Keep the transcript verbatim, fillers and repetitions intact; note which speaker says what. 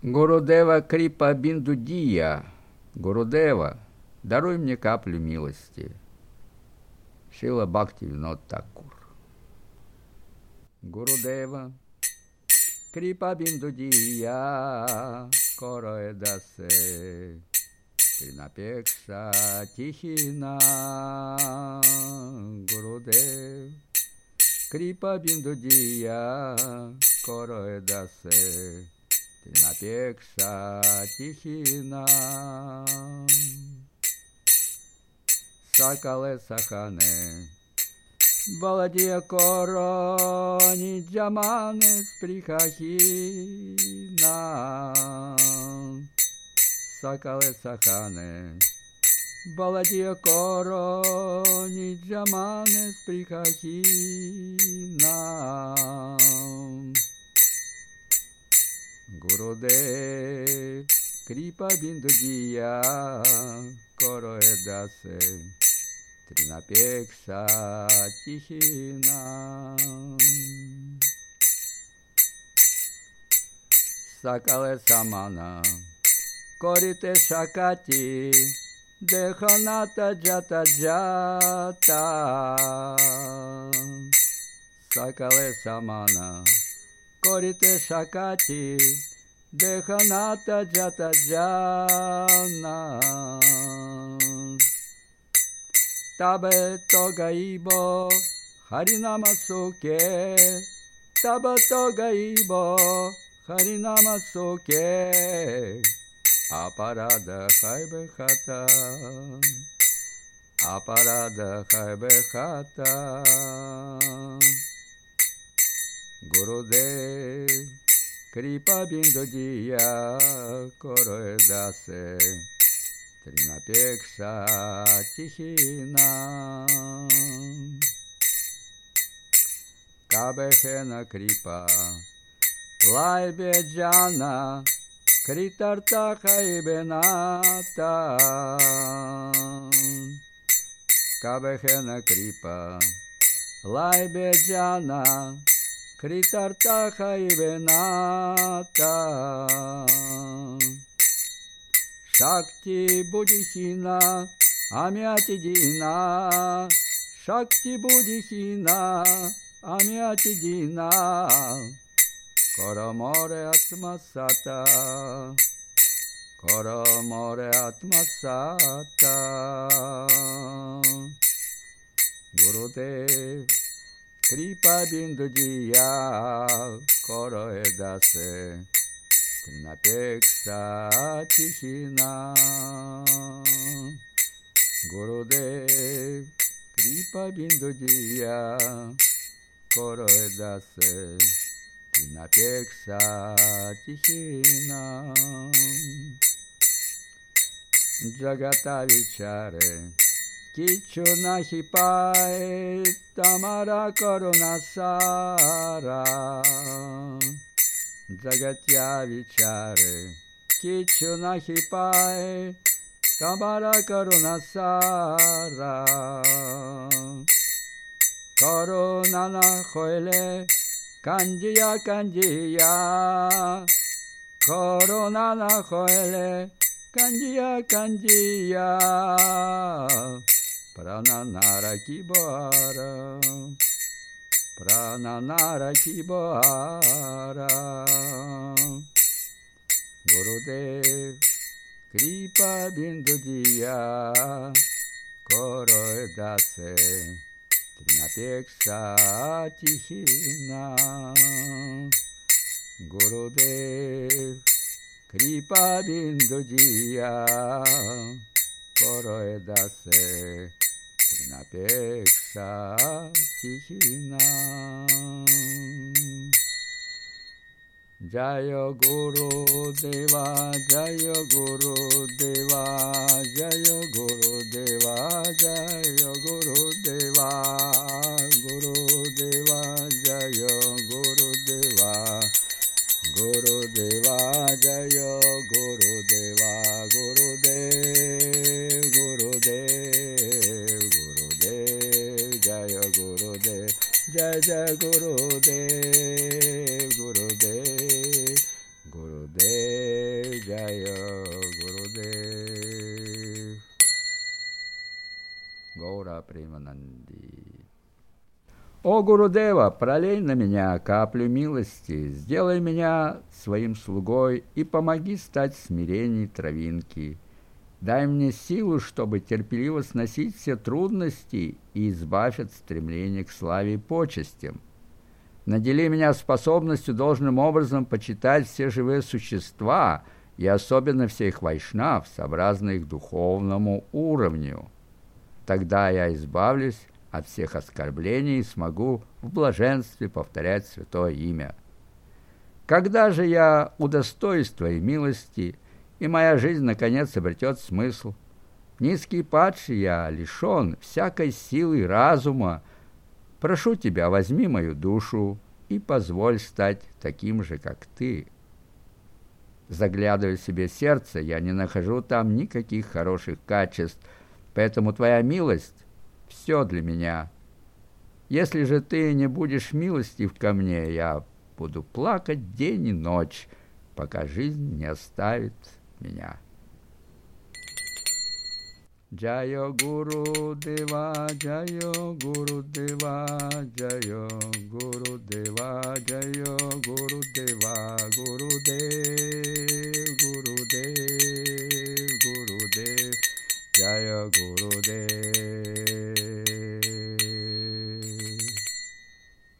Speaker 1: Гурудева Крипа Биндудия, Гурудева, даруй мне каплю милости. Шила Бхактивинод Такур. Гурудева Крипа Биндудия, Короэ дасе, Тринапекша Тихина. Гурудев Крипа Биндудия, Короэ дасе, Тринапекша Тихина. Сакале Сахане Баладия Корони Джаманес Прихахина. Сакале Сахане Баладия Корони Джаманес Прихахина. Гурудев Крипа Биндудия, Короэ дасе, Тринапекша Тихина. Сакале Самана Корите Шакати, Деханата Джата Джата. Сакале Самана Корите Шакати, Деханата Джата Джана. Табе Тогаибо Харинама Суке, Таба Тогаибо Харинама Суке. Апарада Хайбе Хата, Апарада Хайбе Хата. Гурудев Крипа Биндудия, Короэ дасе, Тринапекша Тихина. Кабехена Крипа Лайбе Джана, Критарта Хайбената. Кабехена Крипа Лайбе Джана, Критарта Хайбената. Шакти Будихина Амятидина, Шакти Будихина Амятидина. Короморе Атмасата, Короморе Атмасата. Гурудев Крипа Биндудия, Короэ дасе, Тринапекша Тихина. Гурудев Крипа Биндудия, Короэ дасе, Тринапекша Тихина. Джагата Вичаре Кичу Нахипай Тамара Карунасара. Джагатья Вичаре Кичу Нахипай Тамара Карунасара. Карунана Хойле Кандия Кандия, Коронана Хойле Кандия Кандия. Прананара Кибара, Прананара Кибара. Гурудев Крипа Биндудия, Короэ дасе, Тринапекша Тихина. Гурудев Крипа Биндудия, Короэ дасе, Тринапекша Тихина. Jayo Guru Deva, Jayo Guru Deva, Jayo Guru Deva, Jayo Guru Deva, Guru Deva, Jayo Guru Deva, Guru Deva, Jayo Guru Deva, Guru Dev, Guru Dev, Guru Dev, Jayo Guru Dev, Jai Jai Guru Dev, Guru Dev, Guru Dev. О, Гурудева, пролей на меня каплю милости, сделай меня своим слугой и помоги стать смиренней травинки. Дай мне силу, чтобы терпеливо сносить все трудности и избавь от стремления к славе и почестям. Надели меня способностью должным образом почитать все живые существа, и особенно всех вайшнав, сообразно их духовному уровню. Тогда я избавлюсь от всех оскорблений и смогу в блаженстве повторять святое имя. Когда же я удостоюсь твоей милости, и моя жизнь наконец обретет смысл? Низкий и падший я, лишен всякой силы и разума. Прошу тебя, возьми мою душу и позволь стать таким же, как ты. Заглядывая в себе сердце, я не нахожу там никаких хороших качеств, поэтому твоя милость — все для меня. Если же ты не будешь милостив ко мне, я буду плакать день и ночь, пока жизнь не оставит меня. Джайо Гурудева, Джайо Гурудева, Джайо Гурудева, Джайо Гурудева, Гурудева.